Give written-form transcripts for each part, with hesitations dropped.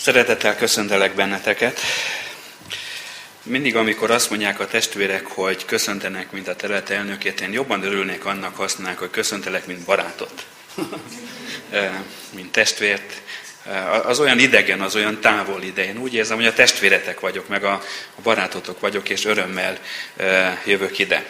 Szeretettel köszöntelek benneteket. Mindig, amikor azt mondják a testvérek, hogy köszöntenek, mint a terület elnökét, én jobban örülnék annak, használnák, hogy köszöntelek, mint barátot, mint testvért. Az olyan idegen, az olyan távol ide. Én úgy érzem, hogy a testvéretek vagyok, meg a barátotok vagyok, és örömmel jövök ide.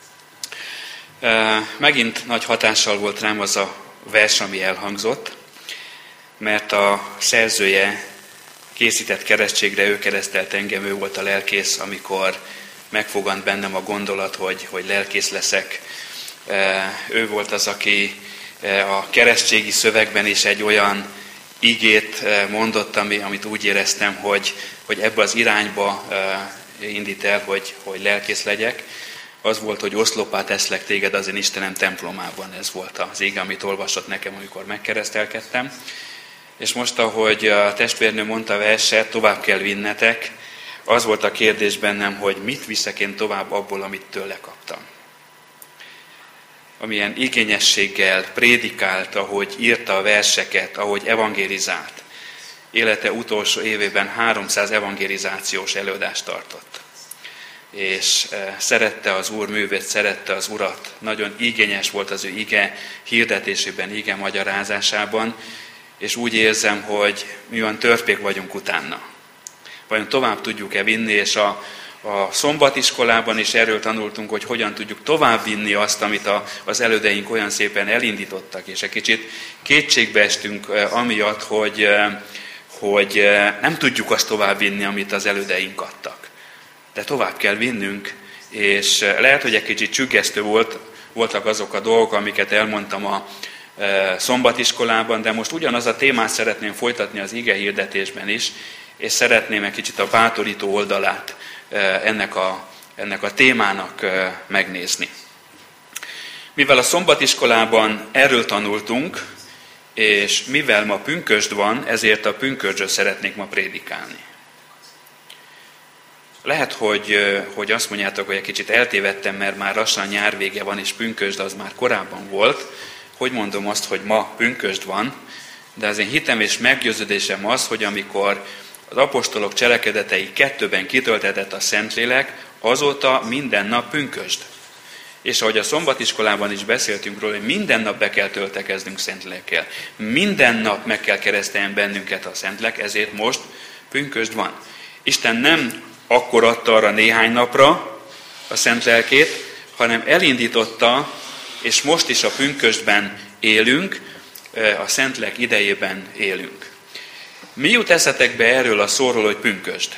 Megint nagy hatással volt rám az a vers, ami elhangzott, mert a szerzője készített keresztségre, ő keresztelt engem, ő volt a lelkész, amikor megfogant bennem a gondolat, hogy lelkész leszek. Ő volt az, aki a keresztségi szövegben is egy olyan igét mondott, amit úgy éreztem, hogy ebbe az irányba indít el, hogy lelkész legyek. Az volt, hogy oszlopá teszlek téged az én Istenem templomában. Ez volt az ige, amit olvasott nekem, amikor megkeresztelkedtem. És most, ahogy a testvérnő mondta a verset, tovább kell vinnetek, az volt a kérdés bennem, hogy mit viszek én tovább abból, amit tőle kaptam. Amilyen igényességgel prédikált, ahogy írta a verseket, ahogy evangélizált. Élete utolsó évében 300 evangélizációs előadást tartott. És szerette az Úr művét, szerette az Urat. Nagyon igényes volt az ő ige hirdetésében, ige magyarázásában, és úgy érzem, hogy mi olyan törpék vagyunk utána. Vajon tovább tudjuk-e vinni, és a szombatiskolában is erről tanultunk, hogy hogyan tudjuk tovább vinni azt, amit az elődeink olyan szépen elindítottak, és egy kicsit kétségbe estünk amiatt, hogy nem tudjuk azt tovább vinni, amit az elődeink adtak. De tovább kell vinnünk, és lehet, hogy egy kicsit csüggesztő voltak azok a dolgok, amiket elmondtam a szombatiskolában, de most ugyanaz a témát szeretném folytatni az ige hirdetésben is, és szeretném egy kicsit a bátorító oldalát ennek a témának megnézni. Mivel a szombatiskolában erről tanultunk, és mivel ma pünkösd van, ezért a pünkösdről szeretnék ma prédikálni. Lehet, hogy azt mondjátok, hogy egy kicsit eltévedtem, mert már lassan nyár vége van, és pünkösd az már korábban volt. Hogy mondom azt, hogy ma pünkösd van, de az én hitem és meggyőződésem az, hogy amikor az apostolok cselekedetei 2-ben kitöltetett a Szentlélek, azóta minden nap pünkösd. És ahogy a szombatiskolában is beszéltünk róla, hogy minden nap be kell töltekeznünk Szentlélekkel. Minden nap meg kell keresztelni bennünket a Szentlélek, ezért most pünkösd van. Isten nem akkor adta arra néhány napra a Szentlélekét, hanem elindította, és most is a pünkösdben élünk, a Szentlélek idejében élünk. Mi jut eszetekbe erről a szóról, hogy pünkösd?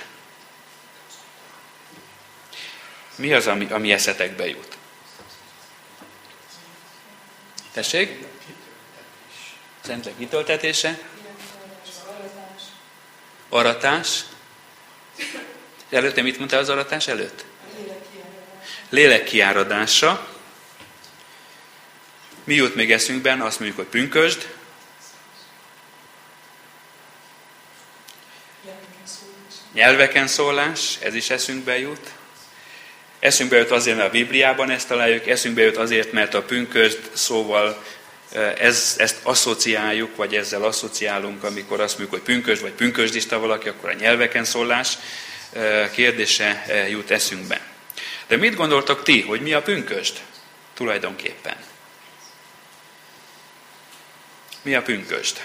Mi az, ami eszetekbe jut? Tessék? Szentlélek kitöltetése? Aratás? Előtte mit mondtál az aratás előtt? Lélek kiáradása. Mi jut még eszünkben? Azt mondjuk, hogy pünkösd. Nyelveken szólás, ez is eszünkbe jut. Eszünkbe jut azért, mert a Bibliában ezt találjuk, eszünkbe jut azért, mert a pünkösd szóval ezt asszociáljuk, vagy ezzel asszociálunk, amikor azt mondjuk, hogy pünkösd, vagy pünkösdista valaki, akkor a nyelveken szólás kérdése jut eszünkbe. De mit gondoltok ti, hogy mi a pünkösd tulajdonképpen? Mi a pünkösd?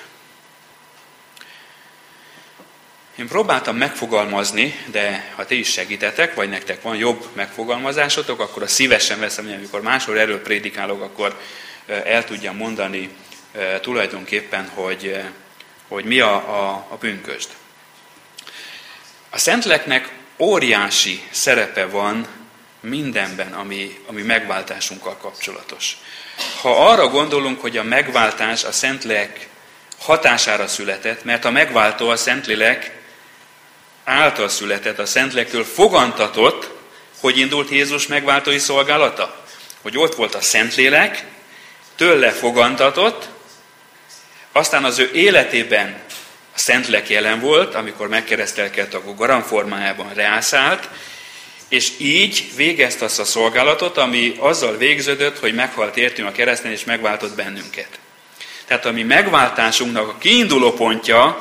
Én próbáltam megfogalmazni, de ha ti is segítetek, vagy nektek van jobb megfogalmazásotok, akkor azt szívesen veszem, hogy amikor máshol erről prédikálok, akkor el tudjam mondani tulajdonképpen, hogy mi a pünkösd. A Szentléleknek óriási szerepe van mindenben, ami megváltásunkkal kapcsolatos. Ha arra gondolunk, hogy a megváltás a Szentlélek hatására született, mert a megváltó a Szentlélek által született, a Szentlélektől fogantatott, hogy indult Jézus megváltói szolgálata? Hogy ott volt a Szentlélek, tőle fogantatott, aztán az ő életében a Szentlélek jelen volt, amikor megkeresztelkedett, akkor garamformájában reászált, és így végezte azt a szolgálatot, ami azzal végződött, hogy meghalt értünk a kereszten, és megváltott bennünket. Tehát a mi megváltásunknak a kiinduló pontja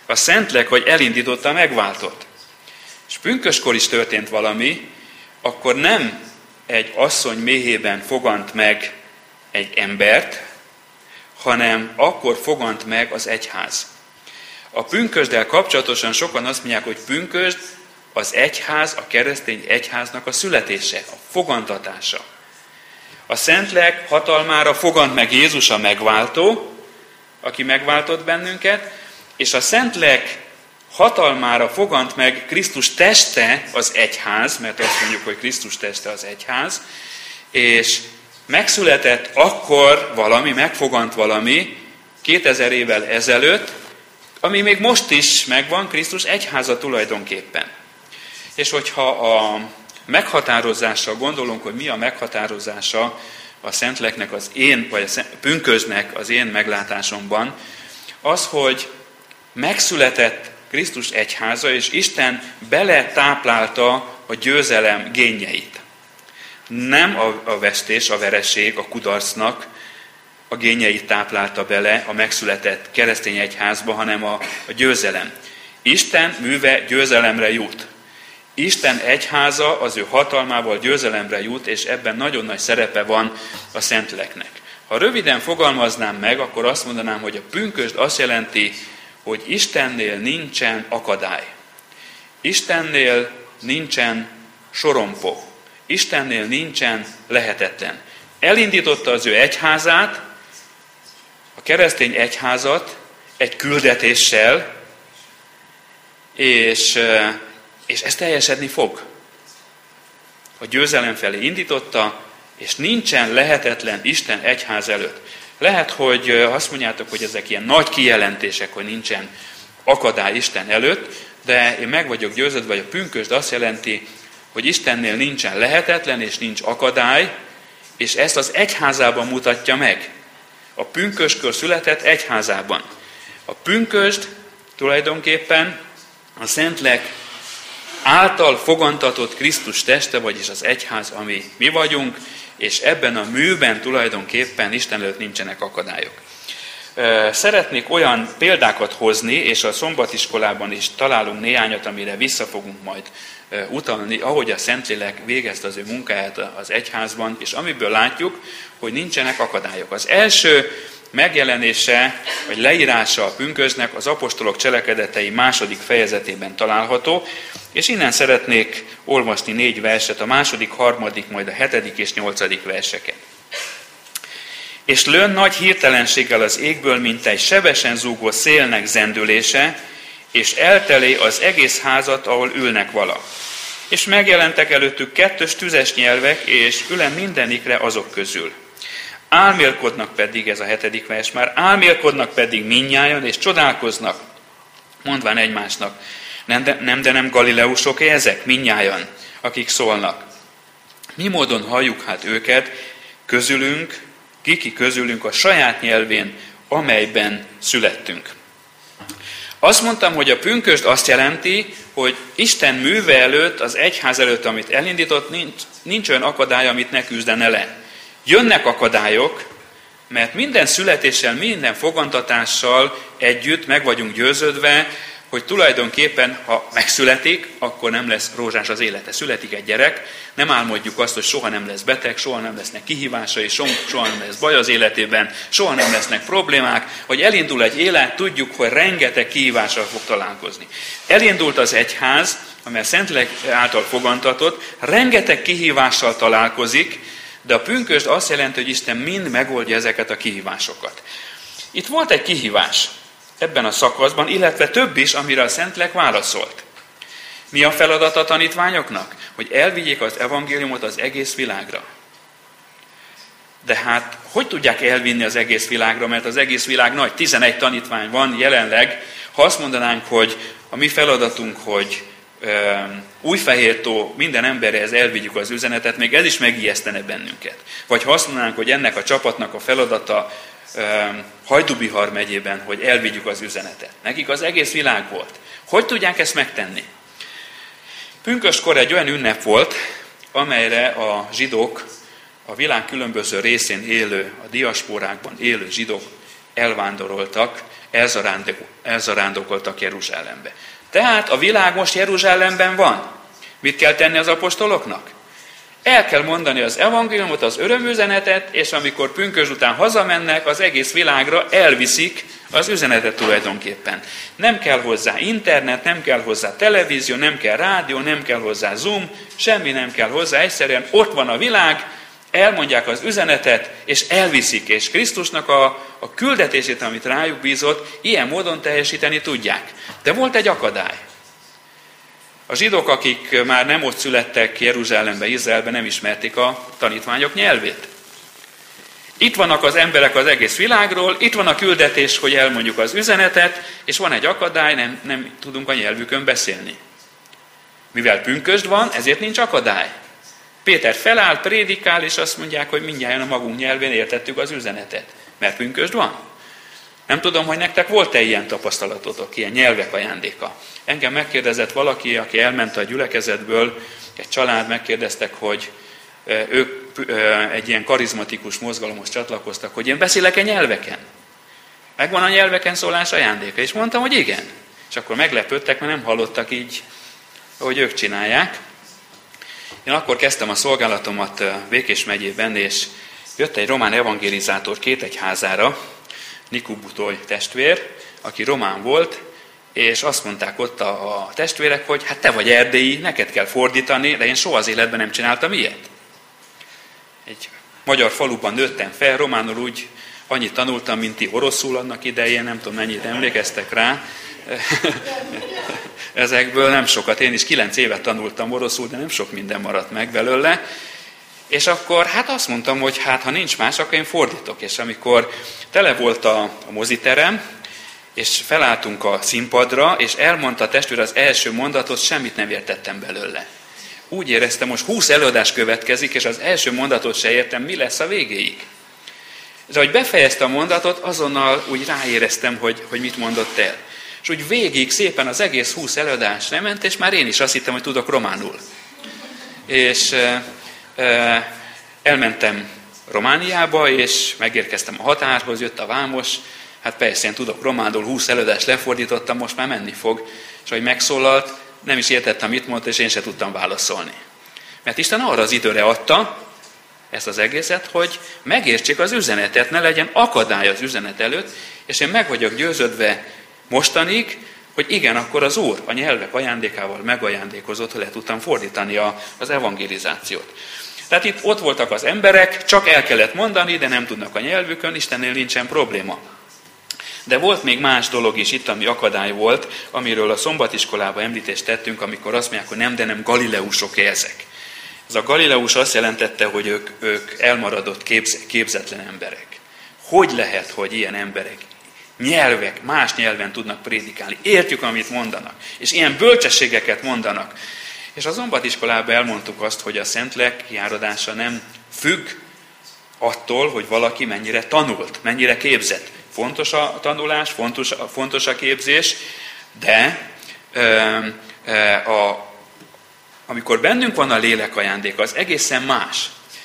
A Szentlélek, hogy elindította a megváltót. És pünköskor is történt valami, akkor nem egy asszony méhében fogant meg egy embert, hanem akkor fogant meg az egyház. A pünkösddel kapcsolatosan sokan azt mondják, hogy pünkösd az egyház, a keresztény egyháznak a születése, a fogantatása. A Szentlélek hatalmára fogant meg Jézus a megváltó, aki megváltott bennünket, és a Szentlélek hatalmára fogant meg Krisztus teste az egyház, mert azt mondjuk, hogy Krisztus teste az egyház, és megszületett akkor valami, megfogant valami 2000 évvel ezelőtt, ami még most is megvan, Krisztus egyháza tulajdonképpen. És hogyha a meghatározással gondolunk, hogy mi a meghatározása a Szentléleknek vagy a pünkösdnek az én meglátásomban, az, hogy megszületett Krisztus egyháza, és Isten beletáplálta a győzelem génjeit. Nem a vesztés, a vereség, a kudarcnak a génjeit táplálta bele a megszületett keresztény egyházba, hanem a győzelem. Isten műve győzelemre jut. Isten egyháza az ő hatalmával győzelemre jut, és ebben nagyon nagy szerepe van a Szentléleknek. Ha röviden fogalmaznám meg, akkor azt mondanám, hogy a pünkösd azt jelenti, hogy Istennél nincsen akadály. Istennél nincsen sorompó. Istennél nincsen lehetetlen. Elindította az ő egyházát, a keresztény egyházat egy küldetéssel, és ez teljesedni fog. A győzelem felé indította, és nincsen lehetetlen Isten egyház előtt. Lehet, hogy azt mondjátok, hogy ezek ilyen nagy kijelentések, hogy nincsen akadály Isten előtt, de én meg vagyok győződve, hogy a pünkösd azt jelenti, hogy Istennél nincsen lehetetlen és nincs akadály, és ezt az egyházában mutatja meg. A pünkösdkor született egyházában. A pünkösd tulajdonképpen a Szentlélek által fogantatott Krisztus teste, vagyis az egyház, ami mi vagyunk, és ebben a műben tulajdonképpen Isten előtt nincsenek akadályok. Szeretnék olyan példákat hozni, és a szombatiskolában is találunk néhányat, amire vissza fogunk majd utalni, ahogy a Szentlélek végezte az ő munkáját az egyházban, és amiből látjuk, hogy nincsenek akadályok. Az első megjelenése, vagy leírása a pünkösdnek az apostolok cselekedetei 2. fejezetében található, és innen szeretnék olvasni 4 verset, a 2., 3., majd a 7. és 8. verseket. És lőn nagy hirtelenséggel az égből, mint egy sebesen zúgó szélnek zendülése, és eltelé az egész házat, ahol ülnek vala. És megjelentek előttük 2 tüzes nyelvek, és ülen mindenikre azok közül. Álmélkodnak pedig, ez a 7. vers már, álmélkodnak pedig mindnyájan, és csodálkoznak, mondván egymásnak, nem Galileusok ezek, mindnyájan, akik szólnak. Mi módon halljuk hát őket közülünk a saját nyelvén, amelyben születtünk. Azt mondtam, hogy a pünkösd azt jelenti, hogy Isten műve előtt, az egyház előtt, amit elindított, nincs olyan akadály, amit ne küzdene le. Jönnek akadályok, mert minden születéssel, minden fogantatással együtt meg vagyunk győződve, hogy tulajdonképpen, ha megszületik, akkor nem lesz rózsás az élete. Születik egy gyerek, nem álmodjuk azt, hogy soha nem lesz beteg, soha nem lesznek kihívásai, soha nem lesz baj az életében, soha nem lesznek problémák, hogy elindul egy élet, tudjuk, hogy rengeteg kihívással fog találkozni. Elindult az egyház, amely a Szentlélek által fogantatott, rengeteg kihívással találkozik, de a pünkösd azt jelenti, hogy Isten mind megoldja ezeket a kihívásokat. Itt volt egy kihívás ebben a szakaszban, illetve több is, amire a Szentlélek válaszolt. Mi a feladat a tanítványoknak? Hogy elvigyék az evangéliumot az egész világra. De hát, hogy tudják elvinni az egész világra, mert az egész világ nagy, 11 tanítvány van jelenleg. Ha azt mondanánk, hogy a mi feladatunk, hogy Újfehértó minden emberhez elvigyük az üzenetet, még ez is megijesztene bennünket. Vagy ha azt mondanánk, hogy ennek a csapatnak a feladata Hajdú-Bihar megyében, hogy elvigyük az üzenetet. Nekik az egész világ volt. Hogy tudják ezt megtenni? Pünkösdkor egy olyan ünnep volt, amelyre a zsidók, a világ különböző részén élő, a diaszporákban élő zsidók elvándoroltak elzarándokoltak Jeruzsálembe. Tehát a világ most Jeruzsálemben van. Mit kell tenni az apostoloknak? El kell mondani az evangéliumot, az örömüzenetet, és amikor pünkösd után hazamennek, az egész világra elviszik az üzenetet tulajdonképpen. Nem kell hozzá internet, nem kell hozzá televízió, nem kell rádió, nem kell hozzá Zoom, semmi nem kell hozzá, egyszerűen ott van a világ, elmondják az üzenetet, és elviszik, és Krisztusnak a küldetését, amit rájuk bízott, ilyen módon teljesíteni tudják. De volt egy akadály. A zsidók, akik már nem ott születtek Jeruzsálembe, Izraelbe, nem ismerték a tanítványok nyelvét. Itt vannak az emberek az egész világról, itt van a küldetés, hogy elmondjuk az üzenetet, és van egy akadály, nem tudunk a nyelvükön beszélni. Mivel pünkösd van, ezért nincs akadály. Péter feláll, prédikál, és azt mondják, hogy mindjárt a magunk nyelvén értettük az üzenetet. Mert pünkösd van. Nem tudom, hogy nektek volt-e ilyen tapasztalatotok, ilyen nyelvek ajándéka. Engem megkérdezett valaki, aki elment a gyülekezetből, egy család, megkérdeztek, hogy ők egy ilyen karizmatikus mozgalomhoz csatlakoztak, hogy én beszélek-e nyelveken? Megvan a nyelveken szólás ajándéka? És mondtam, hogy igen. És akkor meglepődtek, mert nem hallottak így, ahogy ők csinálják. Én akkor kezdtem a szolgálatomat Békés megyében, és jött egy román evangelizátor két egyházára, Niku Butoy testvér, aki román volt, és azt mondták ott a testvérek, hogy hát te vagy erdélyi, neked kell fordítani, de én soha az életben nem csináltam ilyet. Egy magyar faluban nőttem fel, románul úgy annyit tanultam, mint ti oroszul annak idején, nem tudom mennyit emlékeztek rá. Ezekből nem sokat, én is 9 évet tanultam oroszul, de nem sok minden maradt meg belőle. És akkor hát azt mondtam, hogy hát ha nincs más, akkor én fordítok. És amikor tele volt a moziterem, és felálltunk a színpadra, és elmondta a testvér az első mondatot, semmit nem értettem belőle. Úgy éreztem, most 20 előadás következik, és az első mondatot se értem, mi lesz a végéig. De ahogy befejezte a mondatot, azonnal úgy ráéreztem, hogy mit mondott el. És úgy végig szépen az egész 20 előadás nem ment, és már én is azt hittem, hogy tudok románul. És elmentem Romániába, és megérkeztem a határhoz, jött a vámos, hát persze én tudok románul, 20 előadást lefordítottam, most már menni fog. És ahogy megszólalt, nem is értettem, mit mondta, és én se tudtam válaszolni. Mert Isten arra az időre adta ezt az egészet, hogy megértsék az üzenetet, ne legyen akadály az üzenet előtt, és én meg vagyok győződve mostanig, hogy igen, akkor az Úr a nyelvek ajándékával megajándékozott, hogy le tudtam fordítani az evangelizációt. Tehát itt ott voltak az emberek, csak el kellett mondani, de nem tudnak a nyelvükön, Istennél nincsen probléma. De volt még más dolog is itt, ami akadály volt, amiről a szombatiskolában említést tettünk, amikor azt mondják, hogy nem, de nem galileusok ezek. Ez a galileus azt jelentette, hogy ők elmaradott képzetlen emberek. Hogy lehet, hogy ilyen emberek nyelvek, más nyelven tudnak prédikálni, értjük, amit mondanak, és ilyen bölcsességeket mondanak. És a szombatiskolában elmondtuk azt, hogy a Szentlélek kiáradása nem függ attól, hogy valaki mennyire tanult, mennyire képzett. Fontos a tanulás, fontos a képzés, de amikor bennünk van a lélek ajándéka, az egészen más.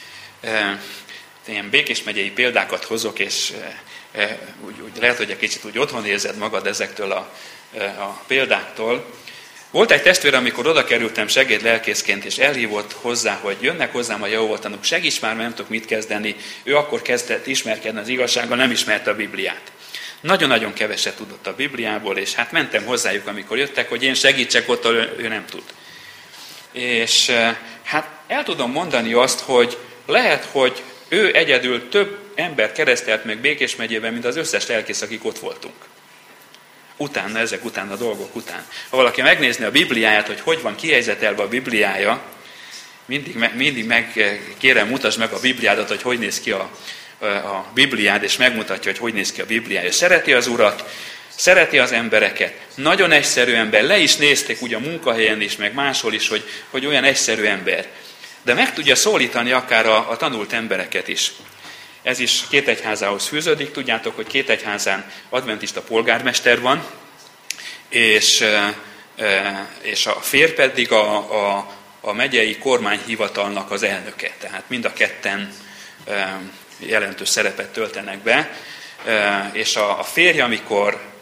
Ilyen Békés megyei példákat hozok, és úgy lehet, hogy egy kicsit úgy otthon érzed magad ezektől a példáktól. Volt egy testvér, amikor oda kerültem segédlelkészként, és elhívott hozzá, hogy jönnek hozzám a Jehovatanúk, segíts már, mert nem tudok mit kezdeni. Ő akkor kezdett ismerkedni az igazsággal, nem ismerte a Bibliát. Nagyon-nagyon keveset tudott a Bibliából, és hát mentem hozzájuk, amikor jöttek, hogy én segítsek ott, ő nem tud. És hát el tudom mondani azt, hogy lehet, hogy ő egyedül több ember keresztelt meg Békés megyében, mint az összes lelkész, akik ott voltunk. Utána, ezek után, a dolgok után. Ha valaki megnézni a Bibliáját, hogy van kihelyzetelve a Bibliája, mindig kérem, mutasd meg a Bibliádat, hogy néz ki a Bibliád, és megmutatja, hogy néz ki a Bibliája. Szereti az Urat, szereti az embereket. Nagyon egyszerű ember. Le is nézték úgy a munkahelyen is, meg máshol is, hogy olyan egyszerű ember. De meg tudja szólítani akár a tanult embereket is. Ez is két egyházához fűződik. Tudjátok, hogy két egyházán adventista polgármester van, és a férj pedig a megyei kormányhivatalnak az elnöke. Tehát mind a ketten jelentős szerepet töltenek be. És a férj, amikor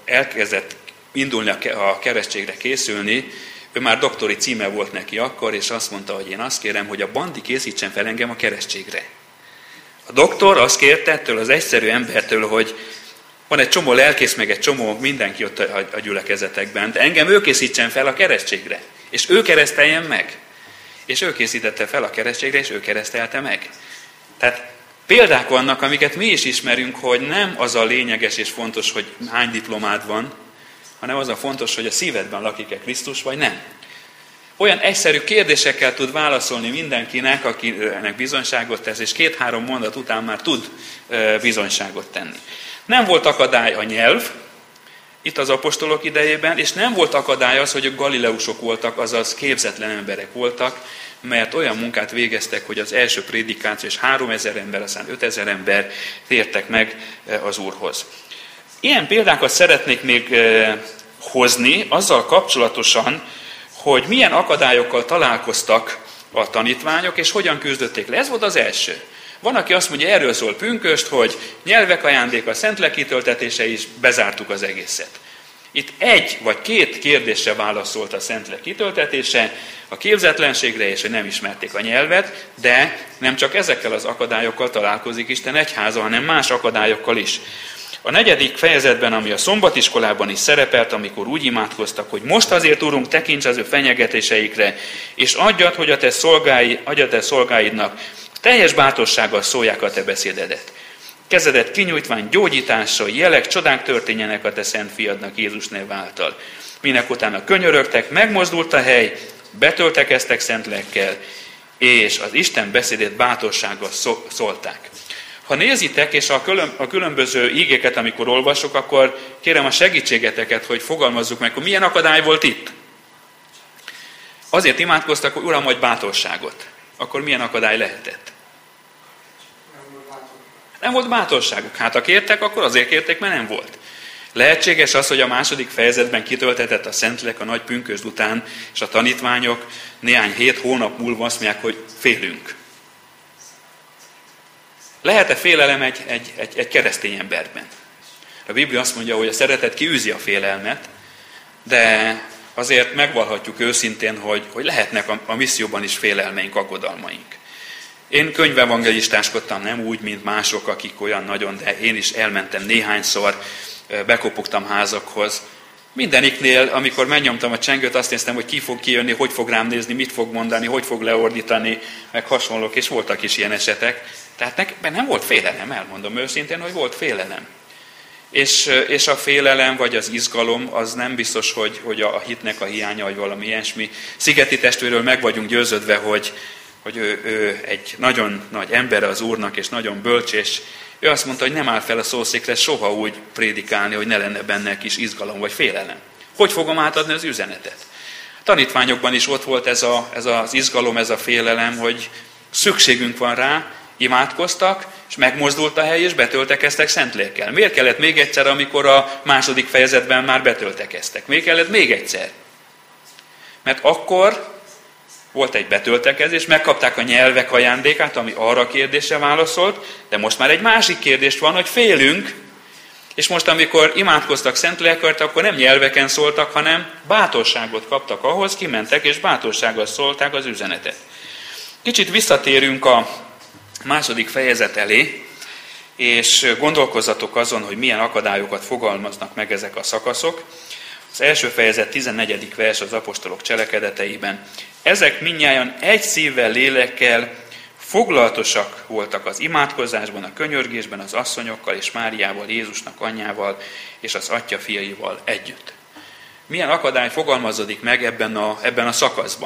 elkezdett indulni a keresztségre készülni, ő már doktori címe volt neki akkor, és azt mondta, hogy én azt kérem, hogy a Bandi készítsen fel engem a keresztségre. A doktor azt kérte ettől az egyszerű embertől, hogy van egy csomó lelkész, meg egy csomó mindenki ott a gyülekezetekben, de engem ő készítsen fel a keresztségre, és ő kereszteljen meg. És ő készítette fel a keresztségre, és ő keresztelte meg. Tehát példák vannak, amiket mi is ismerünk, hogy nem az a lényeges és fontos, hogy hány diplomád van, hanem az a fontos, hogy a szívedben lakik-e Krisztus, vagy nem. Olyan egyszerű kérdésekkel tud válaszolni mindenkinek, akinek bizonyságot tesz, és 2-3 mondat után már tud bizonyságot tenni. Nem volt akadály a nyelv, itt az apostolok idejében, és nem volt akadály az, hogy a galileusok voltak, azaz képzetlen emberek voltak, mert olyan munkát végeztek, hogy az első prédikáció, és 3000 ember, aztán 5000 ember tértek meg az Úrhoz. Ilyen példákat szeretnék még hozni azzal kapcsolatosan, hogy milyen akadályokkal találkoztak a tanítványok, és hogyan küzdötték le. Ez volt az első. Van, aki azt mondja, erről szól pünkösd, hogy nyelvek ajándéka, szentlélek kitöltetése is, bezártuk az egészet. Itt 1 vagy 2 kérdésre válaszolt a szentlélek kitöltetése, a képzetlenségre és hogy nem ismerték a nyelvet, de nem csak ezekkel az akadályokkal találkozik Isten egyháza, hanem más akadályokkal is. A 4. fejezetben, ami a szombatiskolában is szerepelt, amikor úgy imádkoztak, hogy most azért, Urunk, tekints az ő fenyegetéseikre, és adjad, hogy a te szolgáidnak teljes bátorsággal szólják a te beszédedet. Kezedet kinyújtván gyógyítással, jelek, csodák történjenek a te szent fiadnak Jézus név által. Minek utána könyörögtek, megmozdult a hely, betöltekeztek szent lélekkel, és az Isten beszédét bátorsággal szólták. Ha nézitek, és a különböző ígéket, amikor olvasok, akkor kérem a segítségeteket, hogy fogalmazzuk meg, hogy milyen akadály volt itt. Azért imádkoztak, hogy Uram, adj bátorságot. Akkor milyen akadály lehetett? Nem volt bátorságuk. Hát ha kértek, akkor azért kérték, mert nem volt. Lehetséges az, hogy a 2. fejezetben kitöltetett a Szentlélek a nagy pünkösd után, és a tanítványok néhány hónap múlva azt mondják, hogy félünk. Lehet-e félelem egy keresztény emberben? A Biblia azt mondja, hogy a szeretet kiűzi a félelmet, de azért megvallhatjuk őszintén, hogy lehetnek a misszióban is félelmeink, aggodalmaink. Én könyvevangelistáskodtam, nem úgy, mint mások, akik olyan nagyon, de én is elmentem néhányszor, bekopogtam házakhoz. Mindeniknél, amikor megnyomtam a csengőt, azt néztem, hogy ki fog kijönni, hogy fog rám nézni, mit fog mondani, hogy fog leordítani, meg hasonlók, és voltak is ilyen esetek. Tehát nem volt félelem, elmondom őszintén, hogy volt félelem. És a félelem, vagy az izgalom, az nem biztos, hogy a hitnek a hiánya, vagy valami ilyesmi. Szigeti testvérről meg vagyunk győződve, hogy ő egy nagyon nagy ember az Úrnak, és nagyon bölcs, és ő azt mondta, hogy nem áll fel a szószékre soha úgy prédikálni, hogy ne lenne benne kis izgalom vagy félelem. Hogy fogom átadni az üzenetet? A tanítványokban is ott volt ez az izgalom, ez a félelem, hogy szükségünk van rá, imádkoztak, és megmozdult a hely, és betöltekeztek Szentlélekkel. Miért kellett még egyszer, amikor a 2. fejezetben már betöltekeztek? Miért kellett még egyszer? Mert akkor volt egy betöltekezés, megkapták a nyelvek ajándékát, ami arra a kérdésre válaszolt, de most már egy másik kérdés van, hogy félünk, és most amikor imádkoztak Szentlélekért, akkor nem nyelveken szóltak, hanem bátorságot kaptak ahhoz, kimentek, és bátorsággal szólták az üzenetet. Kicsit visszatérünk a 2. fejezet elé, és gondolkozzatok azon, hogy milyen akadályokat fogalmaznak meg ezek a szakaszok. Az első fejezet 14. vers az apostolok cselekedeteiben. Ezek mindnyájan egy szívvel, lélekkel foglaltosak voltak az imádkozásban, a könyörgésben, az asszonyokkal és Máriával, Jézusnak anyjával és az atya fiaival együtt. Milyen akadály fogalmazódik meg ebben a szakaszban?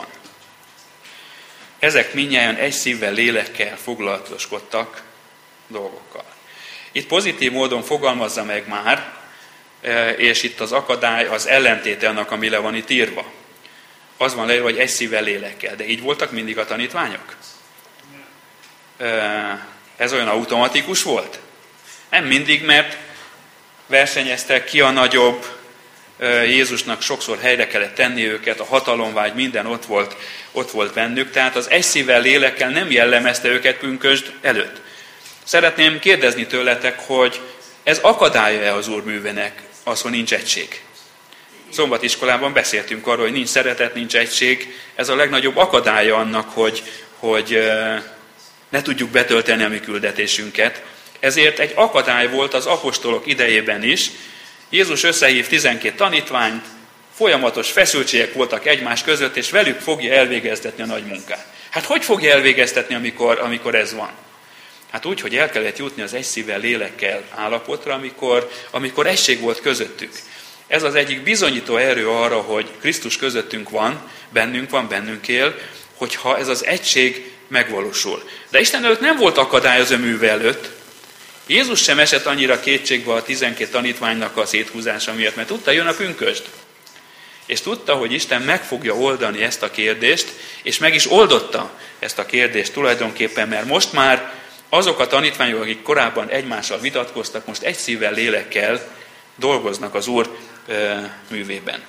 Ezek mindnyájan egy szívvel, lélekkel foglalatoskodtak dolgokkal. Itt pozitív módon fogalmazza meg már, és itt az akadály az ellentéte annak, ami le van itt írva. Az van leírva, hogy egy szívvel, lélekkel. De így voltak mindig a tanítványok? Ez olyan automatikus volt? Nem mindig, mert versenyeztek, ki a nagyobb, Jézusnak sokszor helyre kellett tenni őket, a hatalomvágy, minden ott volt bennük, tehát az egy szívvel, lélekkel nem jellemezte őket pünkösd előtt. Szeretném kérdezni tőletek, hogy ez akadálya-e az Úr művének, az, hogy nincs egység. Szombatiskolában beszéltünk arról, hogy nincs szeretet, nincs egység. Ez a legnagyobb akadálya annak, hogy ne tudjuk betölteni a mi küldetésünket. Ezért egy akadály volt az apostolok idejében is. Jézus összehív 12 tanítványt, folyamatos feszültségek voltak egymás között, és velük fogja elvégeztetni a nagy munkát. Hát hogy fogja elvégeztetni, amikor ez van? Hát úgy, hogy el kellett jutni az egy szívvel, lélekkel állapotra, amikor egység volt közöttük. Ez az egyik bizonyító erő arra, hogy Krisztus közöttünk van, bennünk él, hogyha ez az egység megvalósul. De Isten előtt nem volt akadály az ő műve előtt. Jézus sem esett annyira kétségbe a 12 tanítványnak a széthúzása miatt, mert tudta, jön a pünkösd. És tudta, hogy Isten meg fogja oldani ezt a kérdést, és meg is oldotta ezt a kérdést tulajdonképpen, mert most már azok a tanítványok, akik korábban egymással vitatkoztak, most egy szívvel, lélekkel dolgoznak az Úr művében.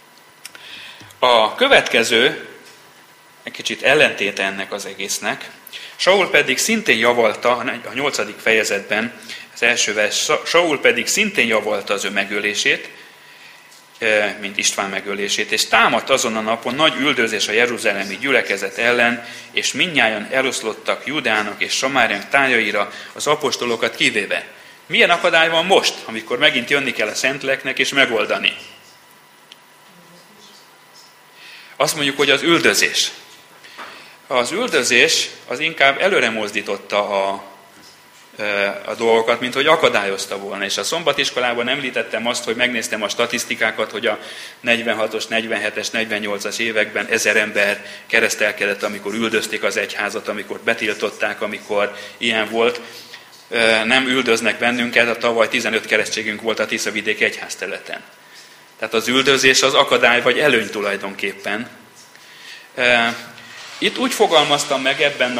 A következő, egy kicsit ellentéte ennek az egésznek, Saul pedig szintén javalta, a 8. fejezetben, az első vers, Saul pedig szintén javalta az ő megölését, mint István megölését, és támadt azon a napon nagy üldözés a jeruzsálemi gyülekezet ellen, és mindnyájan eloszlottak Judának és Samáriának tájaira, az apostolokat kivéve. Milyen akadály van most, amikor megint jönni kell a Szentléleknek és megoldani? Azt mondjuk, hogy az üldözés. Az üldözés az inkább előre mozdította a dolgokat, mint hogy akadályozta volna. És a szombatiskolában említettem azt, hogy megnéztem a statisztikákat, hogy a 46-os, 47-es, 48-as években 1000 ember keresztelkedett, amikor üldözték az egyházat, amikor betiltották, amikor ilyen volt. Nem üldöznek bennünket, a tavaly 15 keresztségünk volt a Tiszavidéki egyházterületen. Tehát az üldözés az akadály vagy előny tulajdonképpen. Itt úgy fogalmaztam meg ebben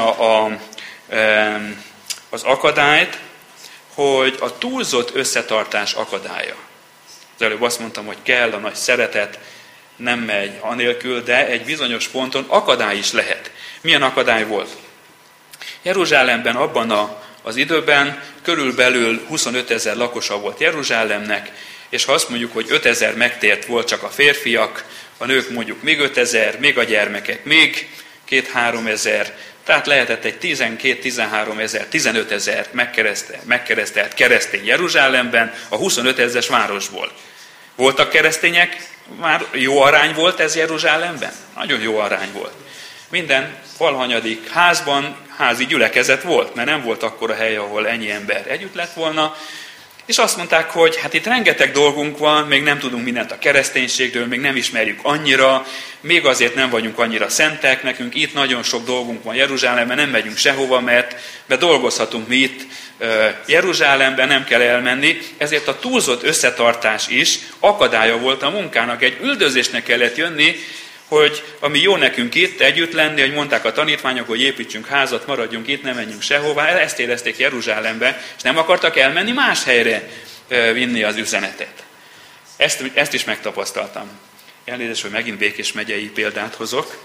az akadályt, hogy a túlzott összetartás akadálya. Az előbb azt mondtam, hogy kell a nagy szeretet, nem megy anélkül, de egy bizonyos ponton akadály is lehet. Milyen akadály volt? Jeruzsálemben abban az időben körülbelül 25 000 lakosa volt Jeruzsálemnek, és ha azt mondjuk, hogy 5000 megtért volt csak a férfiak, a nők mondjuk még 5000, még a gyermekek még 2-3 000, tehát lehetett egy 12-13 000, 15 000 megkeresztelt keresztény Jeruzsálemben a 25 000-es városból. Voltak keresztények? Már jó arány volt ez Jeruzsálemben? Nagyon jó arány volt. Minden valhanyadik házban házi gyülekezet volt, mert nem volt akkora hely, ahol ennyi ember együtt lett volna. És azt mondták, hogy hát itt rengeteg dolgunk van, még nem tudunk mindent a kereszténységről, még nem ismerjük annyira, még azért nem vagyunk annyira szentek, nekünk itt nagyon sok dolgunk van Jeruzsálemben, nem megyünk sehova, mert dolgozhatunk mi itt Jeruzsálemben, nem kell elmenni, ezért a túlzott összetartás is akadálya volt a munkának, egy üldözésnek kellett jönni, hogy ami jó nekünk itt együtt lenni, hogy mondták a tanítványok, hogy építsünk házat, maradjunk itt, nem menjünk sehová, ezt érezték Jeruzsálembe, és nem akartak elmenni más helyre vinni az üzenetet. Ezt is megtapasztaltam. Elnézést, hogy megint Békés megyei példát hozok.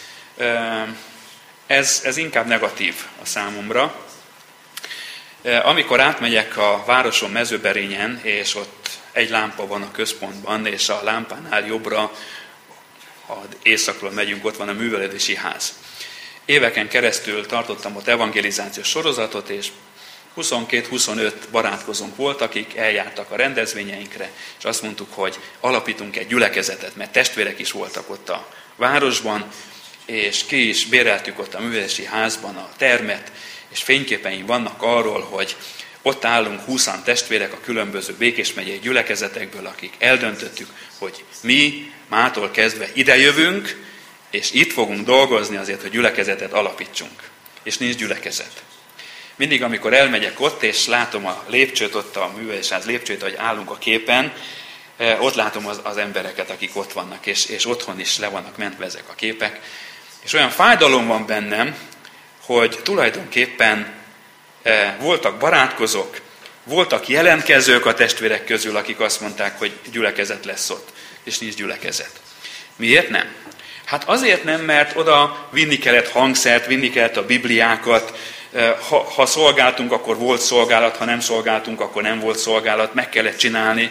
Ez inkább negatív a számomra. Amikor átmegyek a városon Mezőberényen, és ott egy lámpa van a központban, és a lámpánál jobbra, ha északról megyünk, ott van a művelődési ház. Éveken keresztül tartottam ott evangelizációs sorozatot, és 22-25 barátkozónk volt, akik eljártak a rendezvényeinkre, és azt mondtuk, hogy alapítunk egy gyülekezetet, mert testvérek is voltak ott a városban, és ki is béreltük ott a művelési házban a termet, és fényképeim vannak arról, hogy ott állunk 20-an testvérek a különböző Békés megyei gyülekezetekből, akik eldöntöttük, hogy mi mától kezdve idejövünk, és itt fogunk dolgozni azért, hogy gyülekezetet alapítsunk. És nincs gyülekezet. Mindig, amikor elmegyek ott, és látom a lépcsőt, ott a művelésház lépcsőt, ahogy állunk a képen, ott látom az embereket, akik ott vannak, és otthon is le vannak mentve ezek a képek. És olyan fájdalom van bennem, hogy tulajdonképpen voltak barátkozók, voltak jelentkezők a testvérek közül, akik azt mondták, hogy gyülekezet lesz ott, és nincs gyülekezet. Miért nem? Hát azért nem, mert oda vinni kellett hangszert, vinni kellett a Bibliákat, ha szolgáltunk, akkor volt szolgálat, ha nem szolgáltunk, akkor nem volt szolgálat, meg kellett csinálni.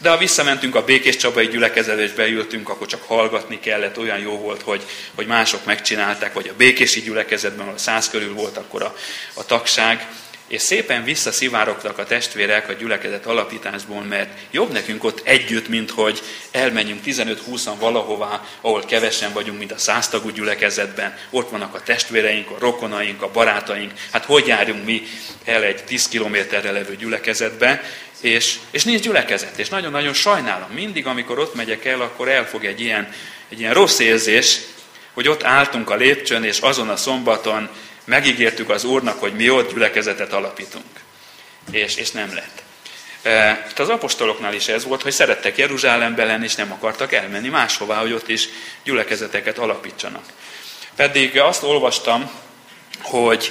De ha visszamentünk a Békés Csabai gyülekezetbe és beültünk, akkor csak hallgatni kellett, olyan jó volt, hogy mások megcsinálták, vagy a Békési gyülekezetben, ahol 100 körül volt akkor a tagság, és szépen visszaszivárogtak a testvérek a gyülekezet alapításból, mert jobb nekünk ott együtt, mint hogy elmenjünk 15-20-an valahová, ahol kevesen vagyunk, mint a 100 tagú gyülekezetben. Ott vannak a testvéreink, a rokonaink, a barátaink. Hát hogy járjunk mi el egy 10 kilométerre levő gyülekezetbe, és nincs gyülekezet. És nagyon-nagyon sajnálom. Mindig, amikor ott megyek el, akkor elfog egy ilyen rossz érzés, hogy ott álltunk a lépcsőn, és azon a szombaton megígértük az Úrnak, hogy mi ott gyülekezetet alapítunk. És nem lett. Itt az apostoloknál is ez volt, hogy szerettek Jeruzsálembe lenni, és nem akartak elmenni máshová, hogy ott is gyülekezeteket alapítsanak. Pedig azt olvastam, hogy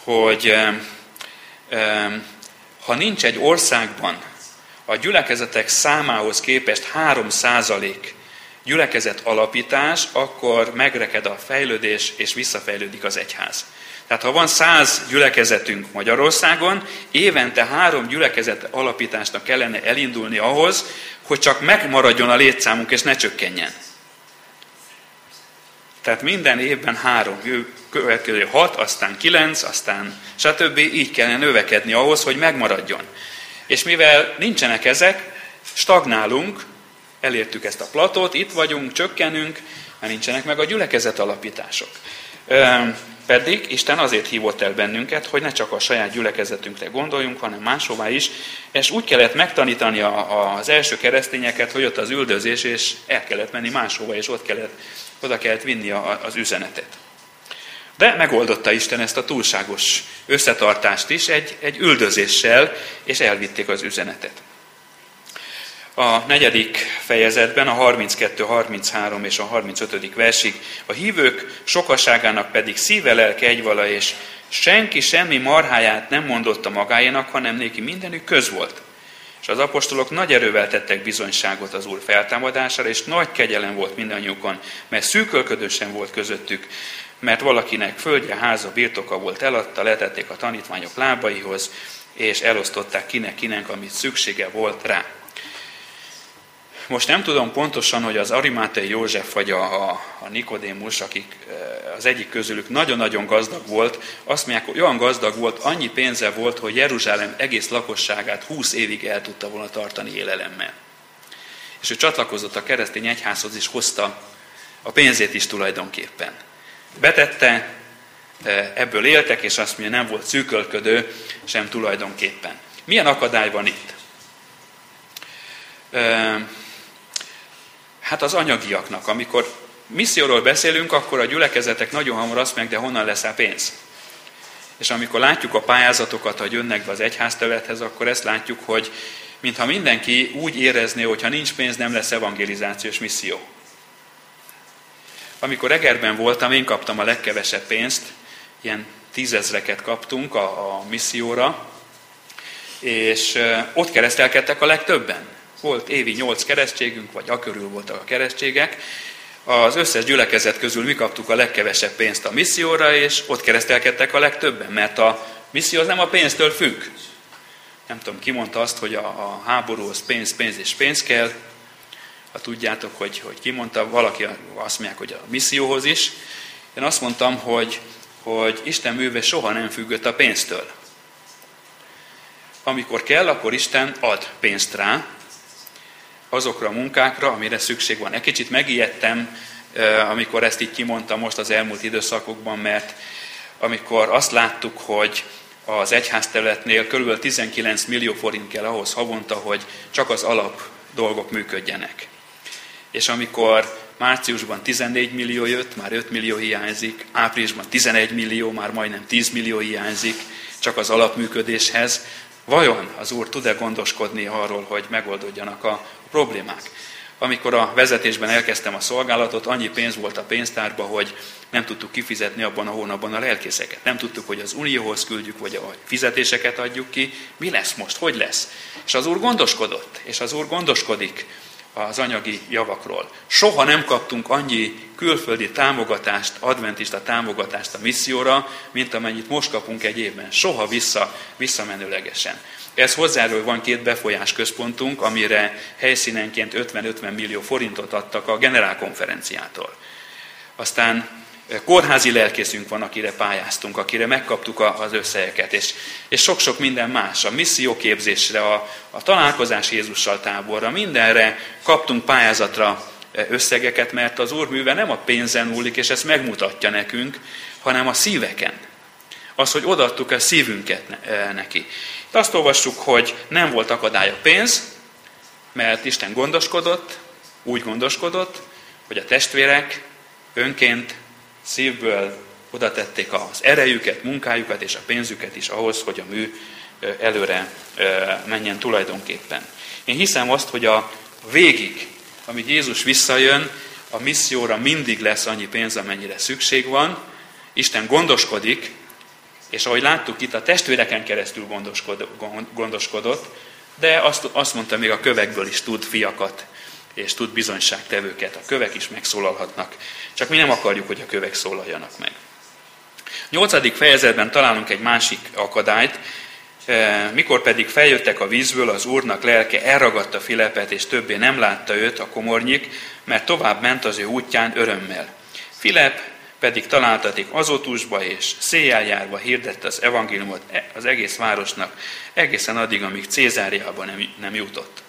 ha nincs egy országban a gyülekezetek számához képest 3% gyülekezet alapítás, akkor megreked a fejlődés, és visszafejlődik az egyház. Tehát ha van 100 gyülekezetünk Magyarországon, évente 3 gyülekezet alapításnak kellene elindulni ahhoz, hogy csak megmaradjon a létszámunk, és ne csökkenjen. Tehát minden évben 3, következő 6, aztán 9, aztán stb. Így kellene növekedni ahhoz, hogy megmaradjon. És mivel nincsenek ezek, stagnálunk, elértük ezt a platót, itt vagyunk, csökkenünk, mert nincsenek meg a gyülekezet alapítások. Pedig Isten azért hívott el bennünket, hogy ne csak a saját gyülekezetünkre gondoljunk, hanem máshová is. És úgy kellett megtanítani az első keresztényeket, hogy ott az üldözés, és el kellett menni máshova, és oda kellett vinni az üzenetet. De megoldotta Isten ezt a túlságos összetartást is egy üldözéssel, és elvitték az üzenetet. A 4. fejezetben, a 32, 33 és a 35. versig a hívők sokaságának pedig szíve, lelke egyvala, és senki semmi marháját nem mondotta magáénak, hanem néki mindenük köz volt. És az apostolok nagy erővel tettek bizonyságot az Úr feltámadására, és nagy kegyelem volt mindannyiukon, mert szűkölködősen volt közöttük, mert valakinek földje, háza, birtoka volt eladta, letették a tanítványok lábaihoz, és elosztották kinek, amit szüksége volt rá. Most nem tudom pontosan, hogy az Arimáthei József vagy a Nikodémus, akik az egyik közülük nagyon-nagyon gazdag volt, azt mondják, hogy olyan gazdag volt, annyi pénze volt, hogy Jeruzsálem egész lakosságát 20 évig el tudta volna tartani élelemmel. És ő csatlakozott a keresztény egyházhoz, és hozta a pénzét is tulajdonképpen. Betette, ebből éltek, és azt mondja, nem volt szűkölködő sem tulajdonképpen. Milyen akadály van itt? Hát az anyagiaknak. Amikor misszióról beszélünk, akkor a gyülekezetek nagyon hamar azt mondják, de honnan lesz a pénz? És amikor látjuk a pályázatokat, hogy jönnek be az egyházterülethez, akkor ezt látjuk, hogy mintha mindenki úgy érezné, hogy ha nincs pénz, nem lesz evangelizációs misszió. Amikor Egerben voltam, én kaptam a legkevesebb pénzt, ilyen 10 000-eket kaptunk a misszióra, és ott keresztelkedtek a legtöbben. Volt évi 8 keresztségünk, vagy akörül voltak a keresztségek. Az összes gyülekezet közül mi kaptuk a legkevesebb pénzt a misszióra, és ott keresztelkedtek a legtöbben, mert a misszió az nem a pénztől függ. Nem tudom, ki mondta azt, hogy a háborúhoz pénz kell. Ha tudjátok, hogy ki mondta, valaki azt mondják, hogy a misszióhoz is. Én azt mondtam, hogy Isten műve soha nem függött a pénztől. Amikor kell, akkor Isten ad pénzt rá, azokra a munkákra, amire szükség van. Egy kicsit megijedtem, amikor ezt így kimondtam most az elmúlt időszakokban, mert amikor azt láttuk, hogy az egyházterületnél kb. 19 millió forint kell ahhoz havonta, hogy csak az alap dolgok működjenek. És amikor márciusban 14 millió jött, már 5 millió hiányzik, áprilisban 11 millió, már majdnem 10 millió hiányzik, csak az alapműködéshez, vajon az Úr tud-e gondoskodni arról, hogy megoldódjanak a problémák? Amikor a vezetésben elkezdtem a szolgálatot, annyi pénz volt a pénztárban, hogy nem tudtuk kifizetni abban a hónapban a lelkészeket. Nem tudtuk, hogy az unióhoz küldjük, vagy a fizetéseket adjuk ki. Mi lesz most? Hogy lesz? És az Úr gondoskodott, és az Úr gondoskodik az anyagi javakról. Soha nem kaptunk annyi külföldi támogatást, adventista támogatást a misszióra, mint amennyit most kapunk egy évben. Soha visszamenőlegesen. Ez hozzáról van 2 befolyásközpontunk, amire helyszínenként 50-50 millió forintot adtak a generálkonferenciától. Aztán kórházi lelkészünk van, akire pályáztunk, akire megkaptuk az összegeket, és sok-sok minden más. A misszióképzésre, a találkozás Jézussal táborra, mindenre kaptunk pályázatra összegeket, mert az Úr műve nem a pénzen múlik, és ezt megmutatja nekünk, hanem a szíveken. Az, hogy odaadtuk a szívünket neki. Itt azt olvassuk, hogy nem volt akadály a pénz, mert Isten gondoskodott, úgy gondoskodott, hogy a testvérek önként, szívből oda tették az erejüket, munkájukat és a pénzüket is ahhoz, hogy a mű előre menjen tulajdonképpen. Én hiszem azt, hogy a végig, amíg Jézus visszajön, a misszióra mindig lesz annyi pénz, amennyire szükség van. Isten gondoskodik, és ahogy láttuk itt, a testvéreken keresztül gondoskodott, de azt mondta, még a kövekből is tud fiakat, és tud bizonyságtevőket. A kövek is megszólalhatnak, csak mi nem akarjuk, hogy a kövek szólaljanak meg. A 8. fejezetben találunk egy másik akadályt, mikor pedig feljöttek a vízből, az Úrnak lelke elragadta Filepet, és többé nem látta őt, a komornyik, mert tovább ment az ő útján örömmel. Filep pedig találtatik Azotusba, és széjjel járva hirdette az evangéliumot az egész városnak, egészen addig, amíg Cézáreába nem jutott.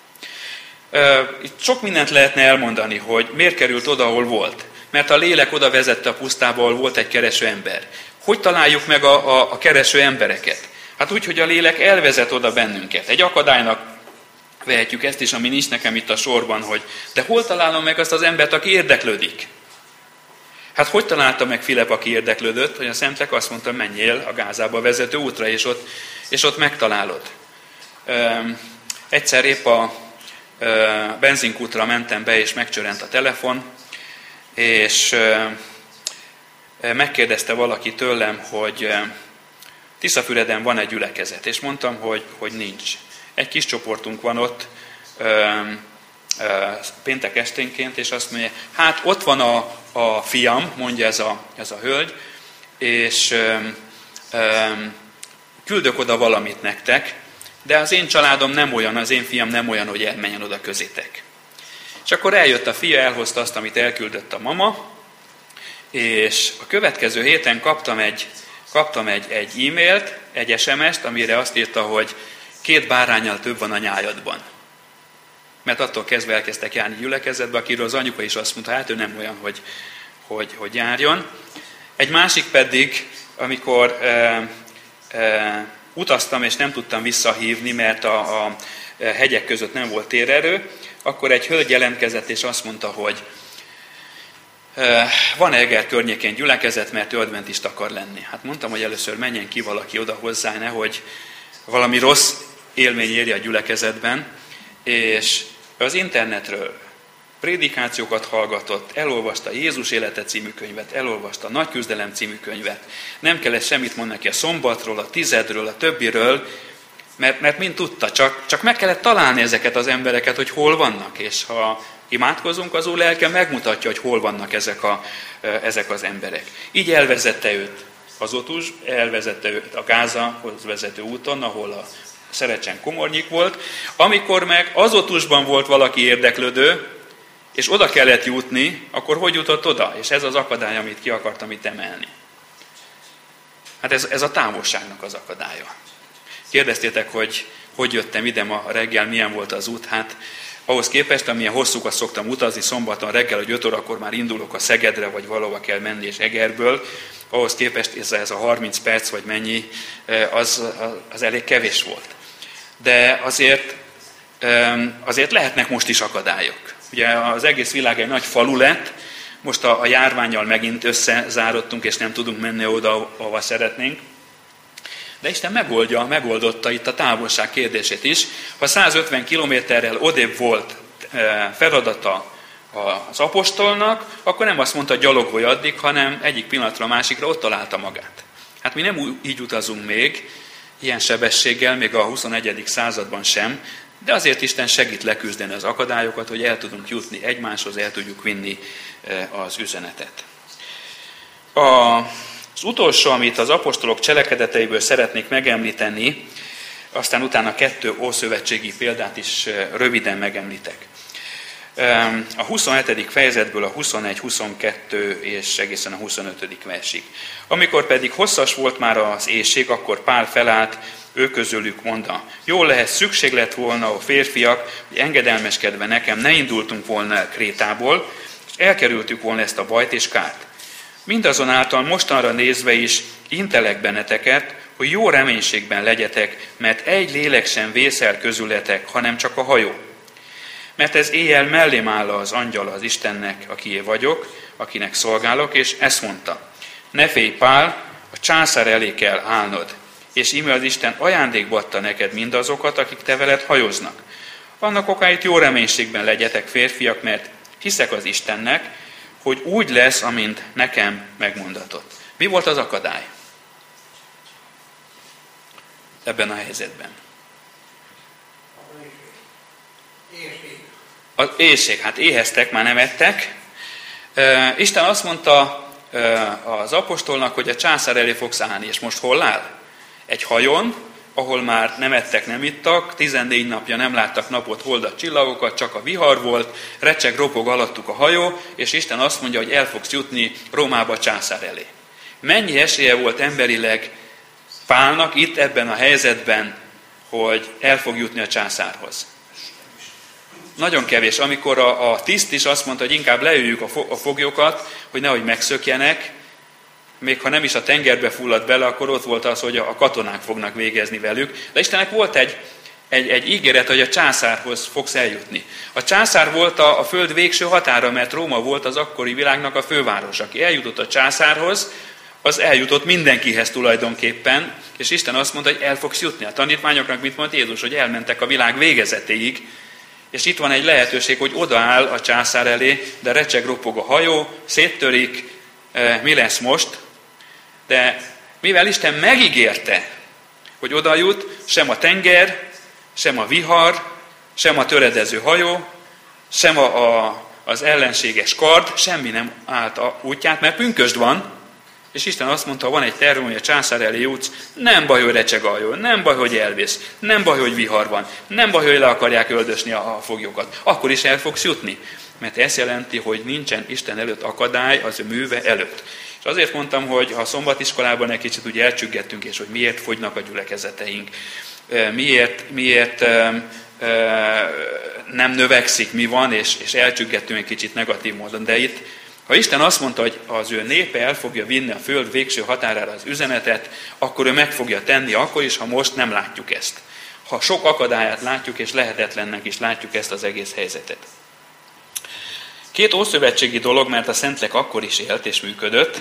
Itt sok mindent lehetne elmondani, hogy miért került oda, ahol volt. Mert a lélek oda vezette a pusztába, ahol volt egy kereső ember. Hogy találjuk meg a kereső embereket? Hát úgy, hogy a lélek elvezet oda bennünket. Egy akadálynak vehetjük ezt is, ami nincs nekem itt a sorban, hogy de hol találom meg azt az embert, aki érdeklődik? Hát hogy találta meg Filip, aki érdeklődött, hogy a Szentlélek azt mondta, menjél a Gázába vezető útra, és ott megtalálod. Egyszer épp a benzinkútra mentem be, és megcsörrent a telefon, és megkérdezte valaki tőlem, hogy Tiszafüreden van egy gyülekezet, és mondtam, hogy nincs. Egy kis csoportunk van ott péntek esténként, és azt mondja, hát ott van a fiam, mondja ez a hölgy, és küldök oda valamit nektek, de az én családom nem olyan, az én fiam nem olyan, hogy elmenjen oda közétek. És akkor eljött a fia, elhozta azt, amit elküldött a mama, és a következő héten kaptam egy e-mailt, egy SMS-t, amire azt írta, hogy 2 báránnyal több van a nyájadban. Mert attól kezdve elkezdtek járni gyülekezetbe, akiről az anyuka is azt mondta, hát ő nem olyan, hogy járjon. Egy másik pedig, amikor utaztam, és nem tudtam visszahívni, mert a hegyek között nem volt térerő, akkor egy hölgy jelentkezett, és azt mondta, hogy van Eger környékén gyülekezet, mert ő adventista akar lenni. Hát mondtam, hogy először menjen ki valaki oda hozzá, nehogy valami rossz élmény érje a gyülekezetben, és az internetről prédikációkat hallgatott, elolvasta Jézus élete című könyvet, elolvasta a Nagy küzdelem című könyvet. Nem kellett semmit mondani neki a szombatról, a tizedről, a többiről, mert mind tudta, csak meg kellett találni ezeket az embereket, hogy hol vannak, és ha imádkozunk, az Úr lelke megmutatja, hogy hol vannak ezek az emberek. Így elvezette őt Azotus, elvezette őt a Gázához vezető úton, ahol a Szerecsen komornyik volt. Amikor meg Azotusban volt valaki érdeklődő, és oda kellett jutni, akkor hogy jutott oda? És ez az akadály, amit ki akartam itt emelni. Hát ez a távolságnak az akadálya. Kérdeztétek, hogy jöttem ide ma reggel, milyen volt az út? Hát ahhoz képest, amilyen hosszúkat szoktam utazni, szombaton reggel, hogy 5 órakor már indulok a Szegedre, vagy valahova kell menni, és Egerből, ahhoz képest ez a 30 perc, vagy mennyi, az elég kevés volt. De azért lehetnek most is akadályok. Ugye az egész világ egy nagy falu lett, most a járvánnyal megint összezárodtunk, és nem tudunk menni oda, ahova szeretnénk. De Isten megoldotta itt a távolság kérdését is. Ha 150 kilométerrel odébb volt feladata az apostolnak, akkor nem azt mondta, gyalogolj addig, hanem egyik pillanatra a másikra ott találta magát. Hát mi nem így utazunk még, ilyen sebességgel, még a 21. században sem, De azért Isten segít leküzdeni az akadályokat, hogy el tudunk jutni egymáshoz, el tudjuk vinni az üzenetet. Az utolsó, amit az apostolok cselekedeteiből szeretnék megemlíteni, aztán utána 2 ószövetségi példát is röviden megemlítek. A 27. fejezetből a 21, 22 és egészen a 25. versig. Amikor pedig hosszas volt már az éhség, akkor Pál felállt, ő közülük mondta: jól lehet, szükség lett volna a férfiak, hogy engedelmeskedve nekem ne indultunk volna el Krétából, és elkerültük volna ezt a bajt és kárt. Mindazonáltal mostanra nézve is intelek benneteket, hogy jó reménységben legyetek, mert egy lélek sem vészel közületek, hanem csak a hajó. Mert ez éjjel mellém áll az angyal az Istennek, akié vagyok, akinek szolgálok, és ezt mondta: ne félj, Pál, a császár elé kell állnod, és íme az Isten ajándékba adta neked mindazokat, akik te veled hajóznak. Annak okáit jó reménységben legyetek, férfiak, mert hiszek az Istennek, hogy úgy lesz, amint nekem megmondatott. Mi volt az akadály ebben a helyzetben? Az éhség. Hát éheztek, már nem ettek. Isten azt mondta az apostolnak, hogy a császár elé fogsz állni, és most hol áll? Egy hajón, ahol már nem ettek, nem ittak, 14 napja nem láttak napot, holdat, csillagokat, csak a vihar volt, recseg, ropog alattuk a hajó, és Isten azt mondja, hogy el fogsz jutni Rómába a császár elé. Mennyi esélye volt emberileg Pálnak itt ebben a helyzetben, hogy el fog jutni a császárhoz? Nagyon kevés. Amikor a tiszt is azt mondta, hogy inkább leüljük a foglyokat, hogy nehogy megszökjenek, még ha nem is a tengerbe fulladt bele, akkor ott volt az, hogy a katonák fognak végezni velük. De Istennek volt egy ígéret, hogy a császárhoz fogsz eljutni. A császár volt a föld végső határa, mert Róma volt az akkori világnak a főváros. Aki eljutott a császárhoz, az eljutott mindenkihez tulajdonképpen, és Isten azt mondta, hogy el fogsz jutni. A tanítványoknak mit mondta Jézus, hogy elmentek a világ végezetéig, és itt van egy lehetőség, hogy odaáll a császár elé, de recseg, ropog a hajó, széttörik, mi lesz most? De mivel Isten megígérte, hogy oda jut, sem a tenger, sem a vihar, sem a töredező hajó, sem az ellenséges kard, semmi nem állt a útját, mert pünkösd van, és Isten azt mondta, van egy terv, hogy a császár elé jutsz, nem baj, hogy recseg a hajó, nem baj, hogy elvész, nem baj, hogy vihar van, nem baj, hogy le akarják öldösni a foglyokat. Akkor is el fogsz jutni, mert ez jelenti, hogy nincsen Isten előtt akadály az ő műve előtt. És azért mondtam, hogy ha a szombatiskolában egy kicsit úgy elcsüggettünk, és hogy miért fogynak a gyülekezeteink, miért nem növekszik, mi van, és elcsüggettünk egy kicsit negatív módon. De itt, ha Isten azt mondta, hogy az ő népe el fogja vinni a föld végső határára az üzenetet, akkor ő meg fogja tenni, akkor is, ha most nem látjuk ezt. Ha sok akadályát látjuk, és lehetetlennek is látjuk ezt az egész helyzetet. 2 ószövetségi dolog, mert a Szentlélek akkor is élt és működött.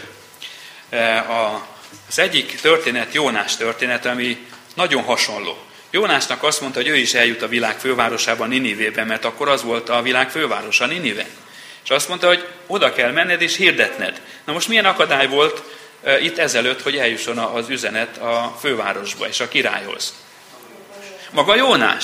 Az egyik történet Jónás történet, ami nagyon hasonló. Jónásnak azt mondta, hogy ő is eljut a világ fővárosában, Ninivébe, mert akkor az volt a világ fővárosa, Ninive. És azt mondta, hogy oda kell menned és hirdetned. Na most milyen akadály volt itt ezelőtt, hogy eljusson az üzenet a fővárosba és a királyhoz? Maga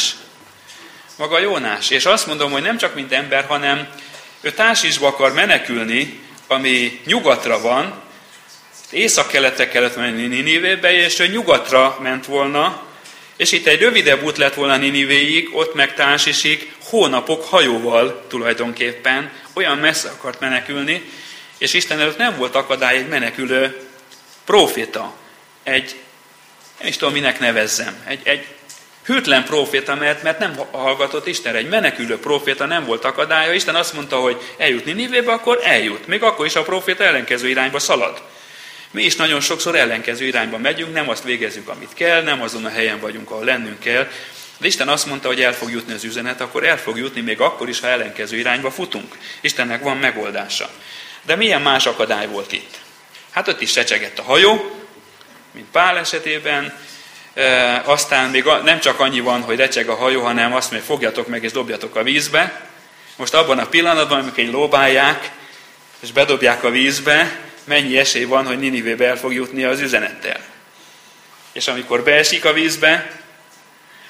Jónás. És azt mondom, hogy nem csak mint ember, hanem ő Társisba akar menekülni, ami nyugatra van, észak-keletre kellett menni Ninivébe, és ő nyugatra ment volna, és itt egy rövidebb út lett volna Ninivéig, ott meg Társisig, hónapok hajóval tulajdonképpen, olyan messze akart menekülni, és Isten előtt nem volt akadály egy menekülő próféta, nem is tudom, minek nevezzem, egy hűtlen próféta, mert nem hallgatott Istenre, egy menekülő próféta, nem volt akadálya. Isten azt mondta, hogy eljut Ninivébe, akkor eljut. Még akkor is a próféta ellenkező irányba szalad. Mi is nagyon sokszor ellenkező irányba megyünk, nem azt végezzük, amit kell, nem azon a helyen vagyunk, ahol lennünk kell. De Isten azt mondta, hogy el fog jutni az üzenet, akkor el fog jutni még akkor is, ha ellenkező irányba futunk. Istennek van megoldása. De milyen más akadály volt itt? Hát ott is recsegett a hajó, mint Pál esetében, aztán még nem csak annyi van, hogy recseg a hajó, hanem azt mondja, fogjatok meg és dobjatok a vízbe. Most abban a pillanatban, amikor egy lóbálják, és bedobják a vízbe, mennyi esély van, hogy Ninivébe el fog jutni az üzenettel. És amikor beesik a vízbe,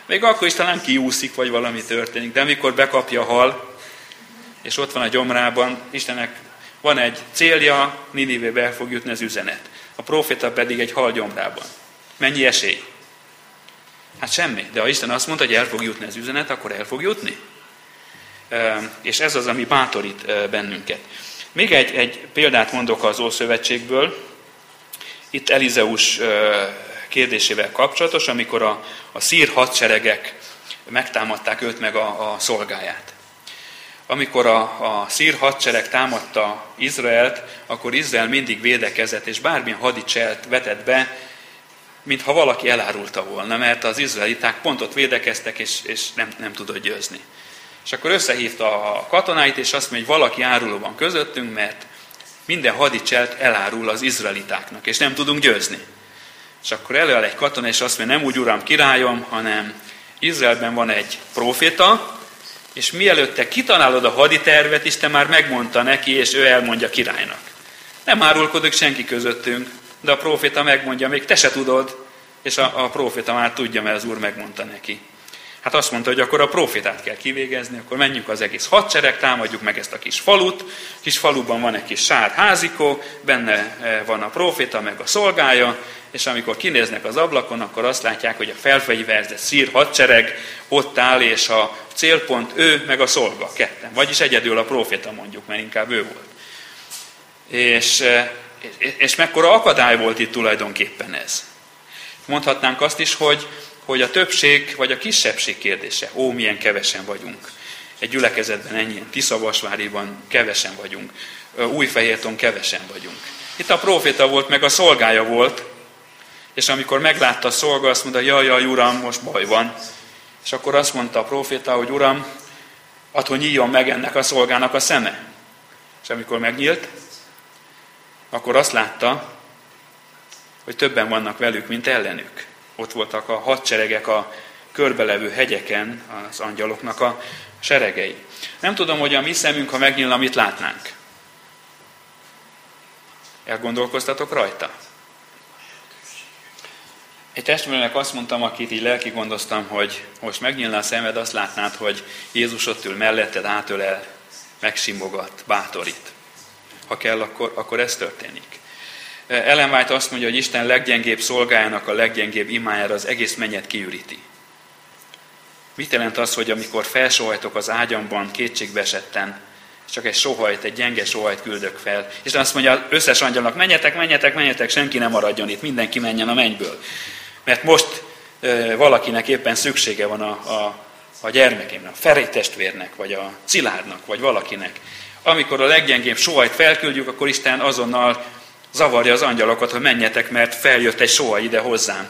Még akkor is talán kiúszik, vagy valami történik, de amikor bekapja a hal, és ott van a gyomrában, Istennek van egy célja, Ninivébe el fog jutni az üzenet. A próféta pedig egy hal gyomrában. Mennyi esély? Hát semmi. De ha Isten azt mondta, hogy el fog jutni az üzenet, akkor el fog jutni. És ez az, ami bátorít bennünket. Még egy példát mondok az Ószövetségből. Itt Elizeus kérdésével kapcsolatos, amikor a szír hadseregek megtámadták őt meg a szolgáját. Amikor a szír hadsereg támadta Izraelt, akkor Izrael mindig védekezett, és bármilyen hadicselt vetett be, mintha valaki elárulta volna, mert az izraeliták pont ott védekeztek, és nem tudott győzni. És akkor összehívta a katonáit, és azt mondja, hogy valaki áruló van közöttünk, mert minden hadicselt elárul az izraelitáknak, és nem tudunk győzni. És akkor előáll egy katona, és azt mondja, nem úgy uram, királyom, hanem Izraelben van egy próféta, és mielőtt te kitalálod a haditervet, Isten már megmondta neki, és ő elmondja királynak. Nem árulkodik senki közöttünk, de a próféta megmondja, még te se tudod, és a próféta már tudja, mert az Úr megmondta neki. Hát azt mondta, hogy akkor a prófétát kell kivégezni, akkor menjünk az egész hadsereg, támadjuk meg ezt a kis falut. A kis faluban van egy kis sár házikó, benne van a próféta, meg a szolgája, és amikor kinéznek az ablakon, akkor azt látják, hogy a felfegyverzett szír hadsereg ott áll, és a célpont ő, meg a szolga ketten. Vagyis egyedül a próféta mondjuk, mert inkább ő volt. És mekkora akadály volt itt tulajdonképpen ez. Mondhatnánk azt is, hogy a többség vagy a kisebbség kérdése. Ó, milyen kevesen vagyunk. Egy gyülekezetben ennyien, Tiszavasváriban kevesen vagyunk. Újfehérton kevesen vagyunk. Itt a próféta volt, meg a szolgája volt, és amikor meglátta a szolga, azt mondta, jaj, uram, most baj van. És akkor azt mondta a próféta, hogy uram, add, hogy nyíljon meg ennek a szolgának a szeme. És amikor megnyílt, akkor azt látta, hogy többen vannak velük, mint ellenük. Ott voltak a hadseregek a körbelevő hegyeken, az angyaloknak a seregei. Nem tudom, hogy a mi szemünk, ha megnyílna, mit látnánk. Elgondolkoztatok rajta? Egy testvérnek azt mondtam, akit így lelki gondoztam, hogy most megnyílna a szemed, azt látnád, hogy Jézus ott ül melletted, átölel, megsimogat, bátorít. Ha kell, akkor ez történik. Ellen White azt mondja, hogy Isten leggyengébb szolgájának a leggyengébb imájára az egész mennyet kiüríti. Mit jelent az, hogy amikor felsóhajtok az ágyamban kétségbeesetten, csak egy gyenge sóhajt küldök fel, és azt mondja az összes angyalnak, menjetek, senki nem maradjon itt, mindenki menjen a mennyből. Mert most valakinek éppen szüksége van a gyermekémnek, a Feri testvérnek, vagy a Szilárdnak, vagy valakinek. Amikor a leggyengébb sóhajt felküldjük, akkor Isten azonnal zavarja az angyalokat, hogy menjetek, mert feljött egy sóhaj ide hozzám.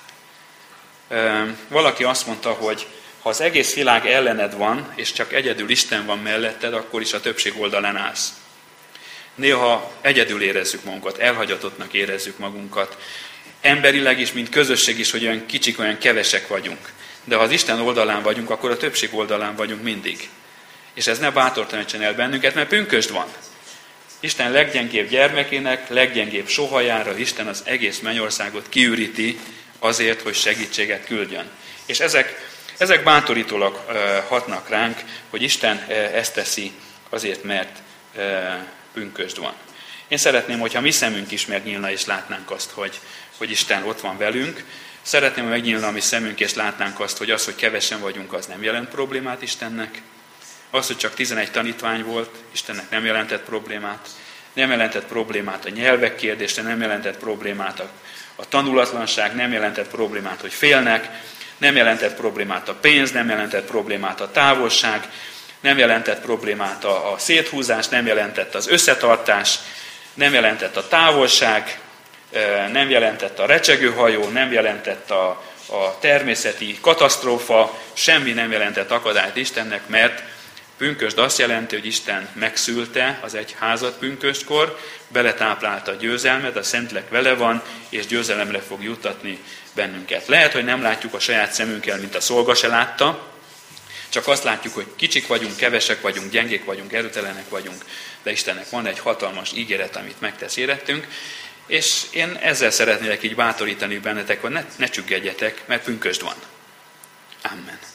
Valaki azt mondta, hogy ha az egész világ ellened van, és csak egyedül Isten van melletted, akkor is a többség oldalán állsz. Néha egyedül érezzük magunkat, elhagyatottnak érezzük magunkat. Emberileg is, mint közösség is, hogy olyan kicsik, olyan kevesek vagyunk. De ha az Isten oldalán vagyunk, akkor a többség oldalán vagyunk mindig. És ez ne bátortalanítson el bennünket, mert pünkösd van. Isten leggyengébb gyermekének, leggyengébb sohajára Isten az egész mennyországot kiüríti azért, hogy segítséget küldjön. És ezek bátorítólag hatnak ránk, hogy Isten ezt teszi azért, mert pünkösd van. Én szeretném, hogyha mi szemünk is megnyílna, és látnánk azt, hogy Isten ott van velünk. Szeretném, hogy megnyílna a mi szemünk, és látnánk azt, hogy az, hogy kevesen vagyunk, az nem jelent problémát Istennek. Az, hogy csak 11 tanítvány volt, Istennek nem jelentett problémát. Nem jelentett problémát a nyelvek kérdése, nem jelentett problémát a tanulatlanság, nem jelentett problémát, hogy félnek, nem jelentett problémát a pénz, nem jelentett problémát a távolság, nem jelentett problémát a széthúzás, nem jelentett az összetartás, nem jelentett a távolság, nem jelentett a recsegőhajó, nem jelentett a természeti katasztrófa, semmi nem jelentett akadályt Istennek, mert pünkösd azt jelenti, hogy Isten megszülte az egyházat pünköstkor, beletáplálta a győzelmet, a Szentlélek vele van, és győzelemre fog juttatni bennünket. Lehet, hogy nem látjuk a saját szemünkkel, mint a szolga se látta, csak azt látjuk, hogy kicsik vagyunk, kevesek vagyunk, gyengék vagyunk, erőtelenek vagyunk, de Istennek van egy hatalmas ígéret, amit megtesz érettünk, és én ezzel szeretnélek így bátorítani bennetek, hogy ne csüggedjetek, mert pünkösd van. Amen.